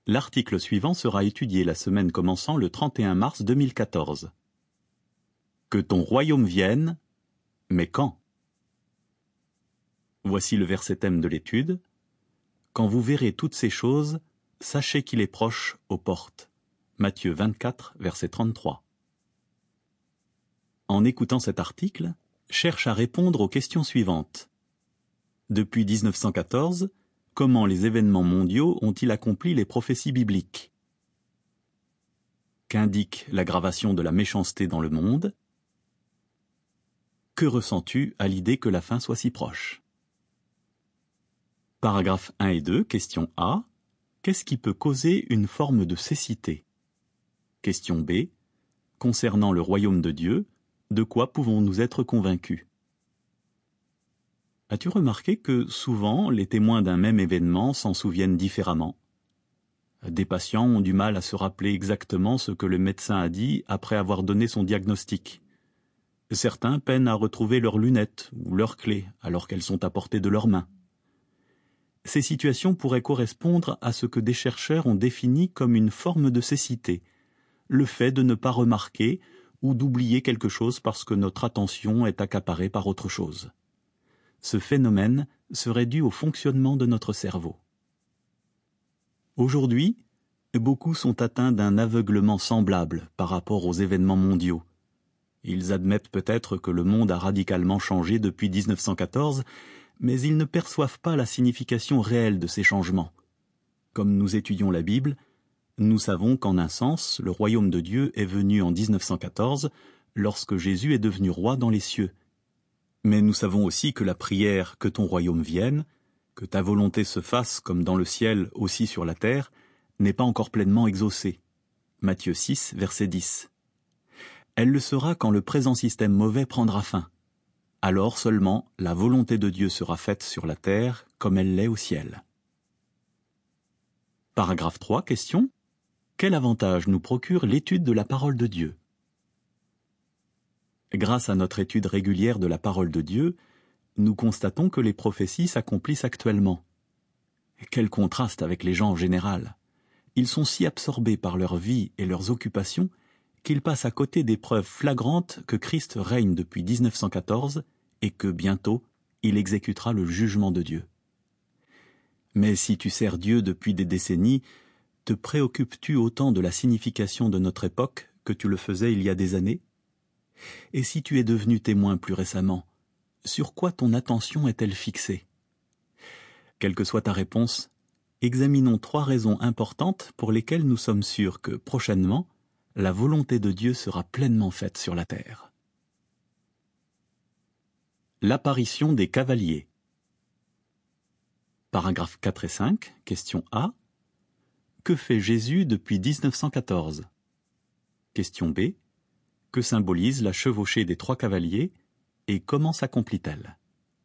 L'article suivant sera étudié la semaine commençant le 31 mars 2014. Que ton royaume vienne, mais quand? Voici le verset thème de l'étude. Quand vous verrez toutes ces choses, sachez qu'il est proche aux portes. Matthieu 24, verset 33. En écoutant cet article, cherche à répondre aux questions suivantes. Depuis 1914, comment les événements mondiaux ont-ils accompli les prophéties bibliques? Qu'indique l'aggravation de la méchanceté dans le monde? Que ressens-tu à l'idée que la fin soit si proche? Paragraphes 1 et 2, question A. Qu'est-ce qui peut causer une forme de cécité? Question B. Concernant le royaume de Dieu, de quoi pouvons-nous être convaincus? As-tu remarqué que souvent les témoins d'un même événement s'en souviennent différemment? Des patients ont du mal à se rappeler exactement ce que le médecin a dit après avoir donné son diagnostic. Certains peinent à retrouver leurs lunettes ou leurs clés alors qu'elles sont à portée de leurs mains. Ces situations pourraient correspondre à ce que des chercheurs ont défini comme une forme de cécité, le fait de ne pas remarquer ou d'oublier quelque chose parce que notre attention est accaparée par autre chose. Ce phénomène serait dû au fonctionnement de notre cerveau. Aujourd'hui, beaucoup sont atteints d'un aveuglement semblable par rapport aux événements mondiaux. Ils admettent peut-être que le monde a radicalement changé depuis 1914, mais ils ne perçoivent pas la signification réelle de ces changements. Comme nous étudions la Bible, nous savons qu'en un sens, le royaume de Dieu est venu en 1914, lorsque Jésus est devenu roi dans les cieux. Mais nous savons aussi que la prière « Que ton royaume vienne », que ta volonté se fasse comme dans le ciel aussi sur la terre, n'est pas encore pleinement exaucée. Matthieu 6, verset 10. Elle le sera quand le présent système mauvais prendra fin. Alors seulement la volonté de Dieu sera faite sur la terre comme elle l'est au ciel. Paragraphe 3, question. Quel avantage nous procure l'étude de la parole de Dieu? Grâce à notre étude régulière de la parole de Dieu, nous constatons que les prophéties s'accomplissent actuellement. Quel contraste avec les gens en général! Ils sont si absorbés par leur vie et leurs occupations qu'ils passent à côté des preuves flagrantes que Christ règne depuis 1914 et que bientôt il exécutera le jugement de Dieu. Mais si tu sers Dieu depuis des décennies, te préoccupes-tu autant de la signification de notre époque que tu le faisais il y a des années? Et si tu es devenu témoin plus récemment, sur quoi ton attention est-elle fixée? Quelle que soit ta réponse, examinons 3 raisons importantes pour lesquelles nous sommes sûrs que, prochainement, la volonté de Dieu sera pleinement faite sur la terre. L'apparition des cavaliers. Paragraphes 4 et 5, question A. Que fait Jésus depuis 1914? Question B. Que symbolise la chevauchée des 3 cavaliers et comment s'accomplit-elle?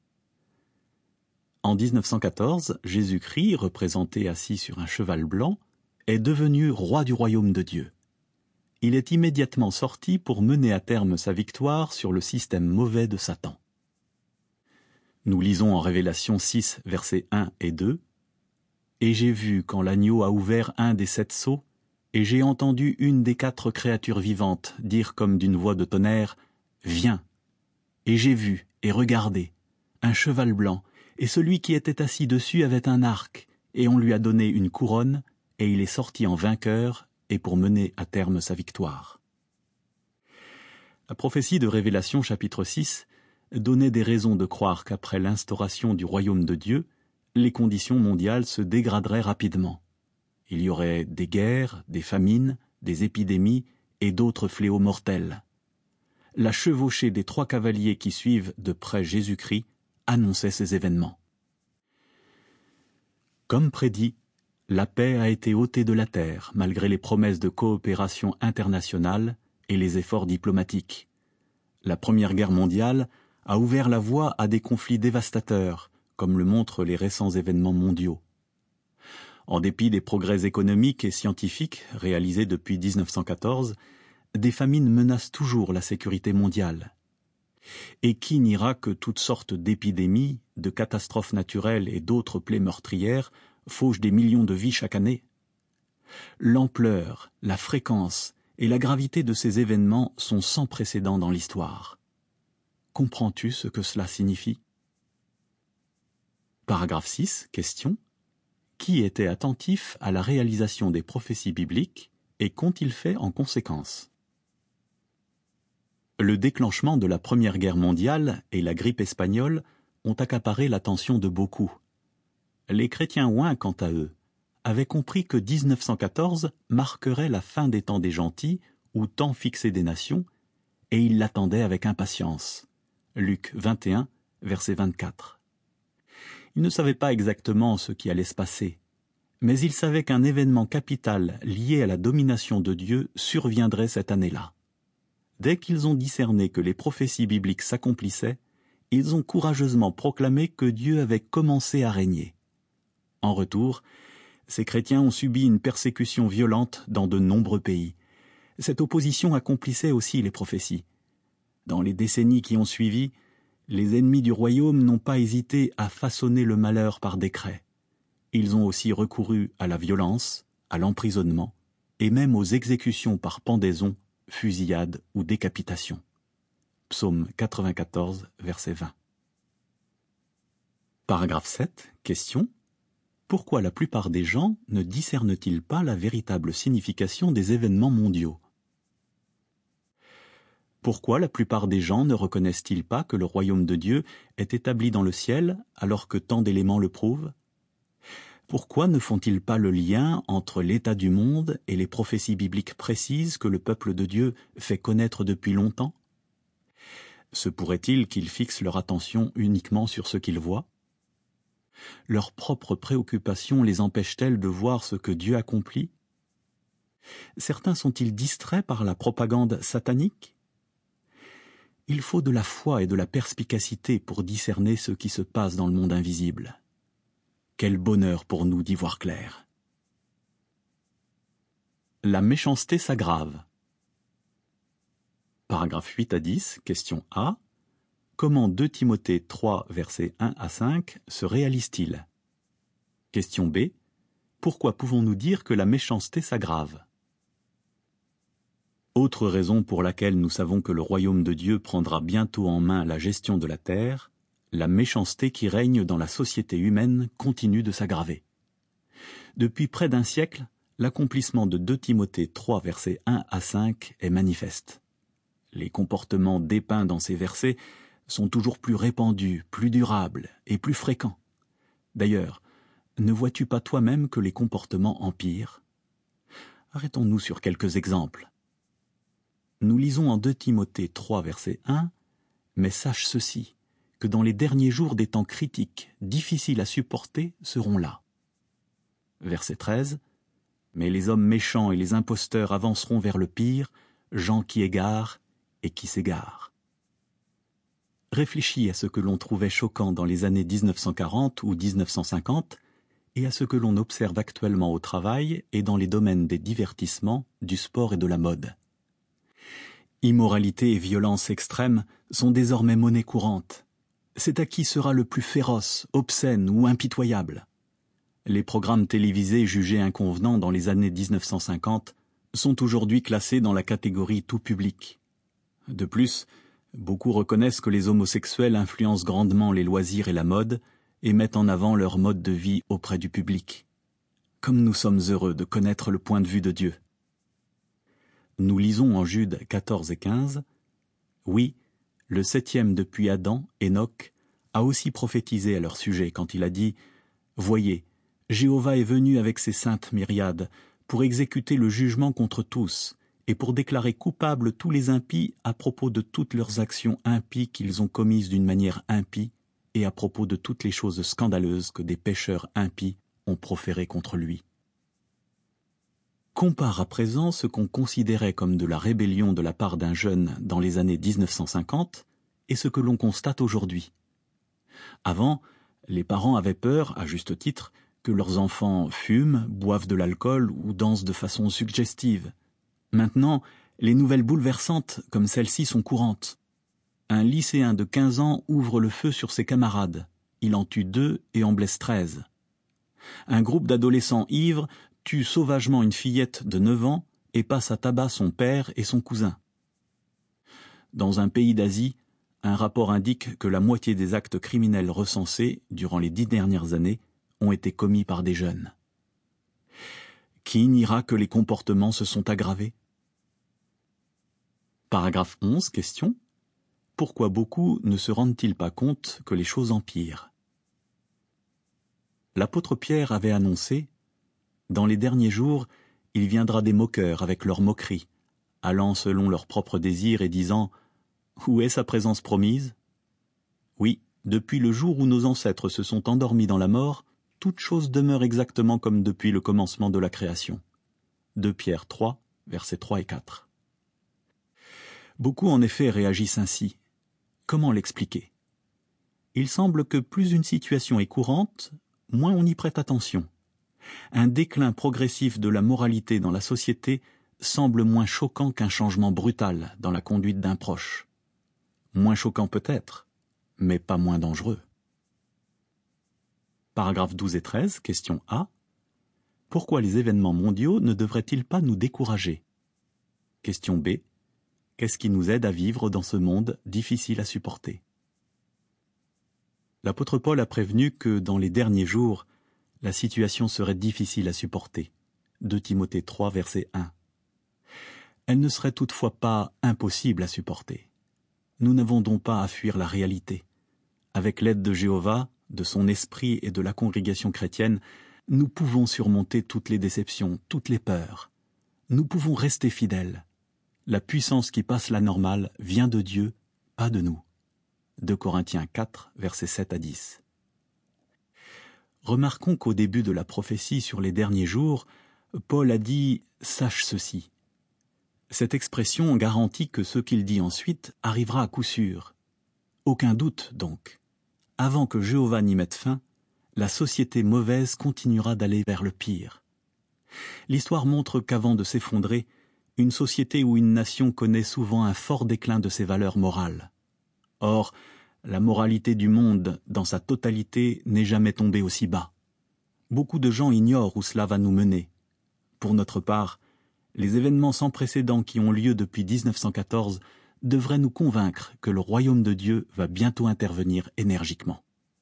En 1914, Jésus-Christ, représenté assis sur un cheval blanc, est devenu roi du royaume de Dieu. Il est immédiatement sorti pour mener à terme sa victoire sur le système mauvais de Satan. Nous lisons en Révélation 6, versets 1 et 2, « Et j'ai vu quand l'agneau a ouvert un des 7 sceaux, et j'ai entendu une des 4 créatures vivantes dire comme d'une voix de tonnerre, « Viens !» Et j'ai vu, et regardé, un cheval blanc, et celui qui était assis dessus avait un arc, et on lui a donné une couronne, et il est sorti en vainqueur, et pour mener à terme sa victoire. La prophétie de Révélation chapitre 6 donnait des raisons de croire qu'après l'instauration du royaume de Dieu, les conditions mondiales se dégraderaient rapidement. Il y aurait des guerres, des famines, des épidémies et d'autres fléaux mortels. La chevauchée des 3 cavaliers qui suivent de près Jésus-Christ annonçait ces événements. Comme prédit, la paix a été ôtée de la terre malgré les promesses de coopération internationale et les efforts diplomatiques. La Première Guerre mondiale a ouvert la voie à des conflits dévastateurs, comme le montrent les récents événements mondiaux. En dépit des progrès économiques et scientifiques réalisés depuis 1914, des famines menacent toujours la sécurité mondiale. Et qui niera que toutes sortes d'épidémies, de catastrophes naturelles et d'autres plaies meurtrières fauchent des millions de vies chaque année? L'ampleur, la fréquence et la gravité de ces événements sont sans précédent dans l'histoire. Comprends-tu ce que cela signifie? Paragraphe 6, question. Qui était attentif à la réalisation des prophéties bibliques et qu'ont-ils fait en conséquence? Le déclenchement de la Première Guerre mondiale et la grippe espagnole ont accaparé l'attention de beaucoup. Les chrétiens ouins, quant à eux, avaient compris que 1914 marquerait la fin des temps des gentils ou temps fixé des nations, et ils l'attendaient avec impatience. Luc 21, verset 24. Ils ne savaient pas exactement ce qui allait se passer, mais ils savaient qu'un événement capital lié à la domination de Dieu surviendrait cette année-là. Dès qu'ils ont discerné que les prophéties bibliques s'accomplissaient, ils ont courageusement proclamé que Dieu avait commencé à régner. En retour, ces chrétiens ont subi une persécution violente dans de nombreux pays. Cette opposition accomplissait aussi les prophéties. Dans les décennies qui ont suivi, les ennemis du royaume n'ont pas hésité à façonner le malheur par décret. Ils ont aussi recouru à la violence, à l'emprisonnement, et même aux exécutions par pendaison, fusillade ou décapitation. Psaume 94, verset 20. Paragraphe 7, question. Pourquoi la plupart des gens ne discernent-ils pas la véritable signification des événements mondiaux? Pourquoi la plupart des gens ne reconnaissent-ils pas que le royaume de Dieu est établi dans le ciel alors que tant d'éléments le prouvent? Pourquoi ne font-ils pas le lien entre l'état du monde et les prophéties bibliques précises que le peuple de Dieu fait connaître depuis longtemps? Se pourrait-il qu'ils fixent leur attention uniquement sur ce qu'ils voient? Leurs propres préoccupations les empêchent-elles de voir ce que Dieu accomplit? Certains sont-ils distraits par la propagande satanique? Il faut de la foi et de la perspicacité pour discerner ce qui se passe dans le monde invisible. Quel bonheur pour nous d'y voir clair. La méchanceté s'aggrave. Paragraphe 8 à 10, question A. Comment 2 Timothée 3, versets 1 à 5 se réalise-t-il? Question B. Pourquoi pouvons-nous dire que la méchanceté s'aggrave? Autre raison pour laquelle nous savons que le royaume de Dieu prendra bientôt en main la gestion de la terre, la méchanceté qui règne dans la société humaine continue de s'aggraver. Depuis près d'un siècle, l'accomplissement de 2 Timothée 3, versets 1 à 5 est manifeste. Les comportements dépeints dans ces versets sont toujours plus répandus, plus durables et plus fréquents. D'ailleurs, ne vois-tu pas toi-même que les comportements empirent? Arrêtons-nous sur quelques exemples. Nous lisons en 2 Timothée 3, verset 1, « Mais sache ceci, que dans les derniers jours des temps critiques, difficiles à supporter, seront là. » Verset 13, « Mais les hommes méchants et les imposteurs avanceront vers le pire, gens qui égarent et qui s'égarent. » Réfléchis à ce que l'on trouvait choquant dans les années 1940 ou 1950 et à ce que l'on observe actuellement au travail et dans les domaines des divertissements, du sport et de la mode. Immoralité et violence extrême sont désormais monnaie courante. C'est à qui sera le plus féroce, obscène ou impitoyable. Les programmes télévisés jugés inconvenants dans les années 1950 sont aujourd'hui classés dans la catégorie tout public. De plus, beaucoup reconnaissent que les homosexuels influencent grandement les loisirs et la mode et mettent en avant leur mode de vie auprès du public. Comme nous sommes heureux de connaître le point de vue de Dieu. Nous lisons en Jude 14 et 15, « Oui, le 7e depuis Adam, Enoch, a aussi prophétisé à leur sujet quand il a dit « Voyez, Jéhovah est venu avec ses saintes myriades pour exécuter le jugement contre tous et pour déclarer coupables tous les impies à propos de toutes leurs actions impies qu'ils ont commises d'une manière impie et à propos de toutes les choses scandaleuses que des pécheurs impies ont proférées contre lui. » Compare à présent ce qu'on considérait comme de la rébellion de la part d'un jeune dans les années 1950 et ce que l'on constate aujourd'hui. Avant, les parents avaient peur, à juste titre, que leurs enfants fument, boivent de l'alcool ou dansent de façon suggestive. Maintenant, les nouvelles bouleversantes comme celle-ci sont courantes. Un lycéen de 15 ans ouvre le feu sur ses camarades. Il en tue 2 et en blesse 13. Un groupe d'adolescents ivres tue sauvagement une fillette de 9 ans et passe à tabac son père et son cousin. Dans un pays d'Asie, un rapport indique que la moitié des actes criminels recensés durant les 10 dernières années ont été commis par des jeunes. Qui niera que les comportements se sont aggravés? Paragraphe 11, question. Pourquoi beaucoup ne se rendent-ils pas compte que les choses empirent? L'apôtre Pierre avait annoncé « Dans les derniers jours, il viendra des moqueurs avec leurs moqueries, allant selon leurs propres désirs et disant « Où est sa présence promise ?» Oui, depuis le jour où nos ancêtres se sont endormis dans la mort, toute chose demeure exactement comme depuis le commencement de la création. 2 Pierre 3, versets 3 et 4. Beaucoup en effet réagissent ainsi. Comment l'expliquer? Il semble que plus une situation est courante, moins on y prête attention. Un déclin progressif de la moralité dans la société semble moins choquant qu'un changement brutal dans la conduite d'un proche. Moins choquant peut-être, mais pas moins dangereux. Paragraphes 12 et 13, question A. Pourquoi les événements mondiaux ne devraient-ils pas nous décourager? Question B. Qu'est-ce qui nous aide à vivre dans ce monde difficile à supporter? L'apôtre Paul a prévenu que dans les derniers jours, la situation serait difficile à supporter. 2 Timothée 3, verset 1. Elle ne serait toutefois pas impossible à supporter. Nous n'avons donc pas à fuir la réalité. Avec l'aide de Jéhovah, de son esprit et de la congrégation chrétienne, nous pouvons surmonter toutes les déceptions, toutes les peurs. Nous pouvons rester fidèles. La puissance qui passe la normale vient de Dieu, pas de nous. 2 Corinthiens 4, versets 7 à 10. Remarquons qu'au début de la prophétie sur les derniers jours, Paul a dit « sache ceci ». Cette expression garantit que ce qu'il dit ensuite arrivera à coup sûr. Aucun doute donc. Avant que Jéhovah n'y mette fin, la société mauvaise continuera d'aller vers le pire. L'histoire montre qu'avant de s'effondrer, une société ou une nation connaît souvent un fort déclin de ses valeurs morales. Or, la moralité du monde dans sa totalité n'est jamais tombée aussi bas. Beaucoup de gens ignorent où cela va nous mener. Pour notre part, les événements sans précédent qui ont lieu depuis 1914 devraient nous convaincre que le royaume de Dieu va bientôt intervenir énergiquement.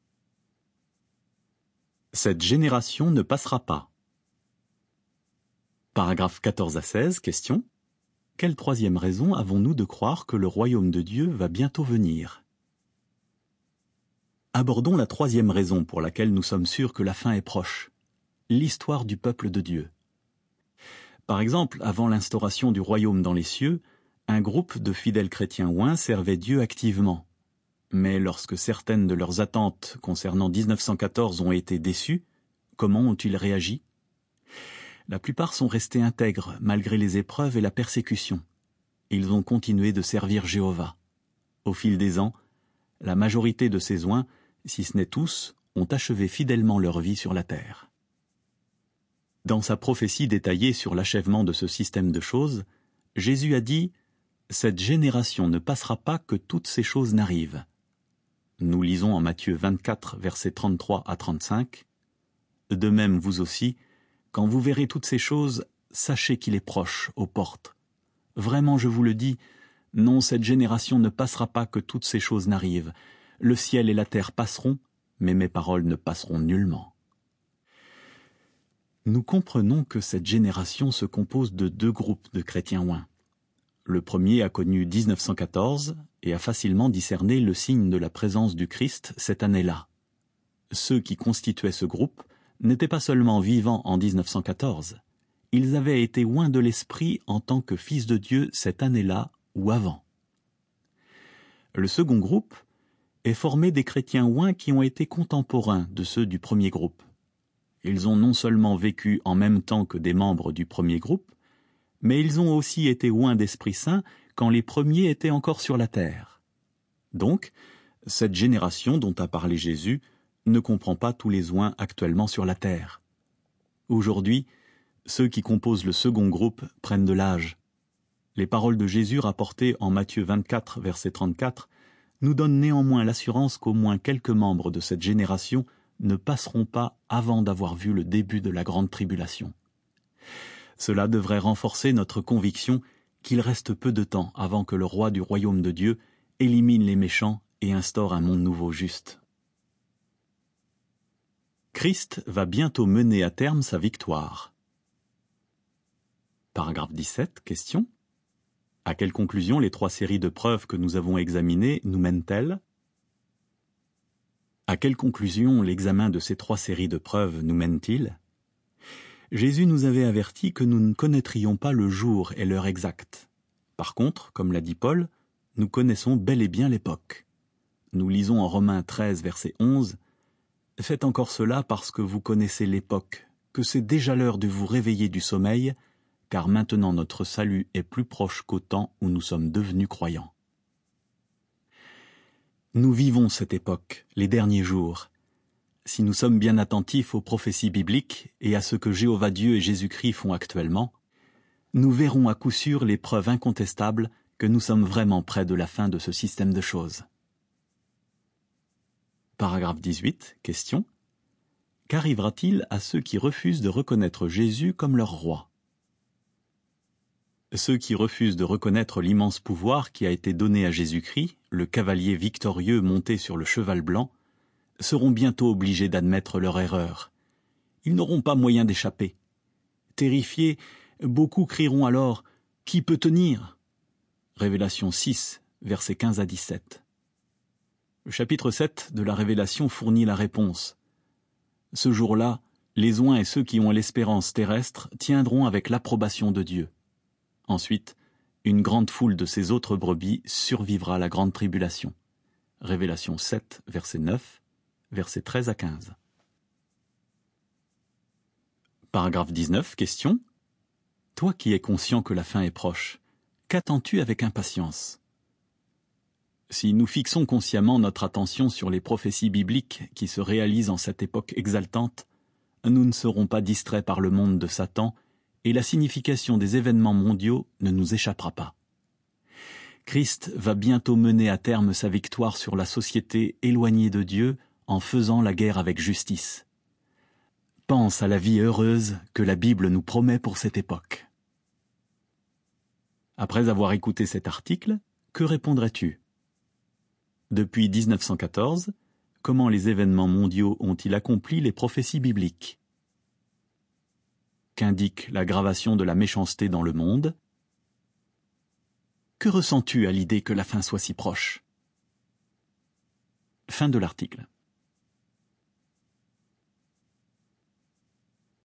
Cette génération ne passera pas. Paragraphes 14 à 16, question. Quelle troisième raison avons-nous de croire que le royaume de Dieu va bientôt venir? Abordons la troisième raison pour laquelle nous sommes sûrs que la fin est proche. L'histoire du peuple de Dieu. Par exemple, avant l'instauration du royaume dans les cieux, un groupe de fidèles chrétiens ouins servait Dieu activement. Mais lorsque certaines de leurs attentes concernant 1914 ont été déçues, comment ont-ils réagi? La plupart sont restés intègres malgré les épreuves et la persécution. Ils ont continué de servir Jéhovah. Au fil des ans, la majorité de ces oints, si ce n'est tous, ont achevé fidèlement leur vie sur la terre. Dans sa prophétie détaillée sur l'achèvement de ce système de choses, Jésus a dit « Cette génération ne passera pas que toutes ces choses n'arrivent ». Nous lisons en Matthieu 24, versets 33 à 35. « De même vous aussi, quand vous verrez toutes ces choses, sachez qu'il est proche, aux portes. Vraiment je vous le dis, non, cette génération ne passera pas que toutes ces choses n'arrivent. Le ciel et la terre passeront, mais mes paroles ne passeront nullement. » Nous comprenons que cette génération se compose de 2 groupes de chrétiens ouins. Le premier a connu 1914 et a facilement discerné le signe de la présence du Christ cette année-là. Ceux qui constituaient ce groupe n'étaient pas seulement vivants en 1914, ils avaient été oints de l'Esprit en tant que fils de Dieu cette année-là ou avant. Le second groupe est formé des chrétiens oints qui ont été contemporains de ceux du premier groupe. Ils ont non seulement vécu en même temps que des membres du premier groupe, mais ils ont aussi été oints d'Esprit Saint quand les premiers étaient encore sur la terre. Donc, cette génération dont a parlé Jésus ne comprend pas tous les oints actuellement sur la terre. Aujourd'hui, ceux qui composent le second groupe prennent de l'âge. Les paroles de Jésus rapportées en Matthieu 24, verset 34, nous donnent néanmoins l'assurance qu'au moins quelques membres de cette génération ne passeront pas avant d'avoir vu le début de la grande tribulation. Cela devrait renforcer notre conviction qu'il reste peu de temps avant que le roi du royaume de Dieu élimine les méchants et instaure un monde nouveau juste. Christ va bientôt mener à terme sa victoire. Paragraphe 17, question. À quelle conclusion les 3 séries de preuves que nous avons examinées nous mènent-elles? À quelle conclusion l'examen de ces 3 séries de preuves nous mène-t-il? Jésus nous avait averti que nous ne connaîtrions pas le jour et l'heure exacte. Par contre, comme l'a dit Paul, nous connaissons bel et bien l'époque. Nous lisons en Romains 13, verset 11, « Faites encore cela parce que vous connaissez l'époque, que c'est déjà l'heure de vous réveiller du sommeil, car maintenant notre salut est plus proche qu'au temps où nous sommes devenus croyants. » Nous vivons cette époque, les derniers jours. Si nous sommes bien attentifs aux prophéties bibliques et à ce que Jéhovah Dieu et Jésus-Christ font actuellement, nous verrons à coup sûr les preuves incontestables que nous sommes vraiment près de la fin de ce système de choses. Paragraphe 18, question. Qu'arrivera-t-il à ceux qui refusent de reconnaître Jésus comme leur roi? Ceux qui refusent de reconnaître l'immense pouvoir qui a été donné à Jésus-Christ, le cavalier victorieux monté sur le cheval blanc, seront bientôt obligés d'admettre leur erreur. Ils n'auront pas moyen d'échapper. Terrifiés, beaucoup crieront alors « Qui peut tenir ?» Révélation 6, versets 15 à 17. Le chapitre 7 de la Révélation fournit la réponse. Ce jour-là, les oints et ceux qui ont l'espérance terrestre tiendront avec l'approbation de Dieu. Ensuite, une grande foule de ces autres brebis survivra à la grande tribulation. Révélation 7, verset 9, versets 13 à 15. Paragraphe 19, question. Toi qui es conscient que la fin est proche, qu'attends-tu avec impatience? Si nous fixons consciemment notre attention sur les prophéties bibliques qui se réalisent en cette époque exaltante, nous ne serons pas distraits par le monde de Satan et la signification des événements mondiaux ne nous échappera pas. Christ va bientôt mener à terme sa victoire sur la société éloignée de Dieu en faisant la guerre avec justice. Pense à la vie heureuse que la Bible nous promet pour cette époque. Après avoir écouté cet article, que répondrais-tu? Depuis 1914, comment les événements mondiaux ont-ils accompli les prophéties bibliques? Qu'indique l'aggravation de la méchanceté dans le monde? Que ressens-tu à l'idée que la fin soit si proche? Fin de l'article.